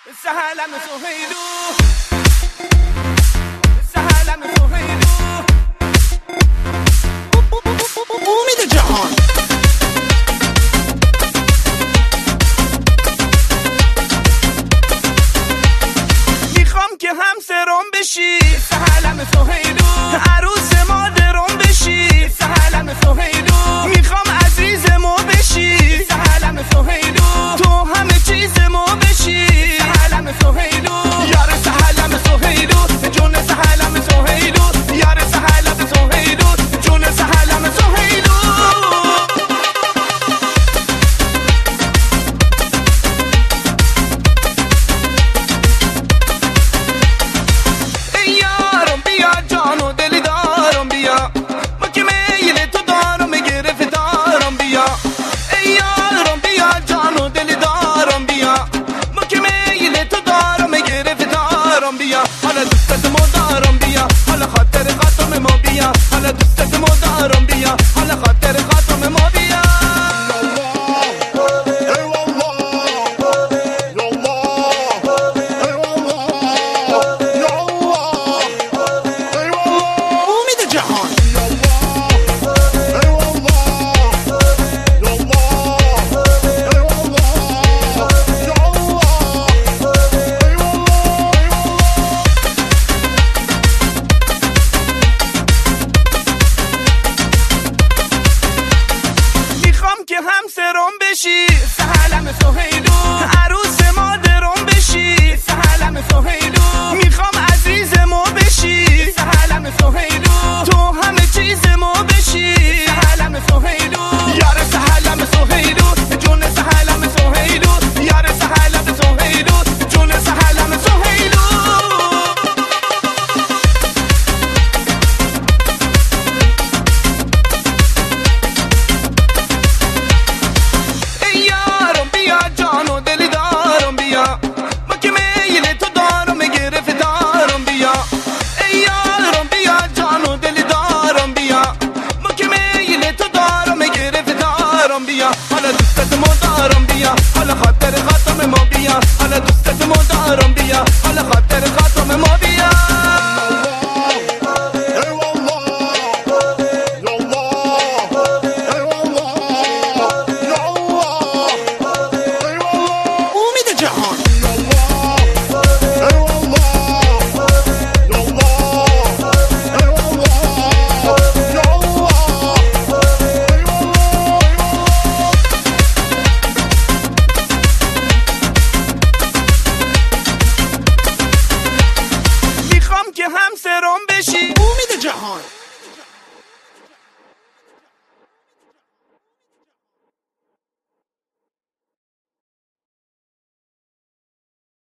سهلم سهیلو سهلم سهیلو امید جهان میخوام که همسرم بشی سهلم سهیلو عروس مادرم بشی سهلم سهیلو میخوام عزیز ما بشی سهلم سهیلو تو همه چیز ما بشی سهلم سهیلو یار سهلم سهیلو جون سهلم سهیلو یار سهلم سهیلو جون سهلم سهیلو ای یارم بیا جان و دل دارم بیا ما که میل تو دارم گرفتارم بیا ای یارم بیا جان و دل دارم بیا ما که میل تو دارم گرفتارم بیا حالا دوستت ما دارم بیا حالا خاطر خاتم ما بیا حالا دوستت ما دارم بیا حالا خاطر خاتم ما بیا امید جهان میخوام که همسرم بشی سهلم سهیلو عروس مادرم بشی سهلم سهیلو میخوام عزیز ما بشی سهلم سهیلو تو همه چیز ما بشی سهلم سهیلو یار سهلم سهیلو جون سهلم سهیلو یار سهلم سهیلو جون سهلم سهیلو ای یارم بیا جان و دل دارم بیا ما که میل تو دارم گرفتارم بیا ای یارم بیا جان و دل دارم بیا ما که میل تو دارم گرفتارم بیا حالا دوستت ما دارم بیا حالا خاطر خاتم ما بیا حالا دوستت ما دارم بیا حالا خاطر خاتم ما بیا امید جهان میخوام که همسرم بشی امید جهان